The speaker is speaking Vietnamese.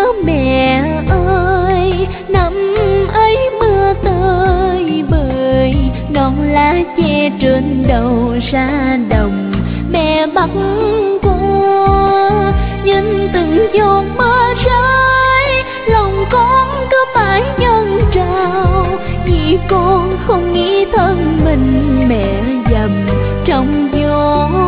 mẹ ơi, năm ấy mưa tơi bời, non lá che trên đầu ra đồng mẹ bắt qua. Nhìn từng giọt mưa rơi, lòng con cứ mãi dâng trào, vì con không nghĩ thân mình mẹ dầm trong gió.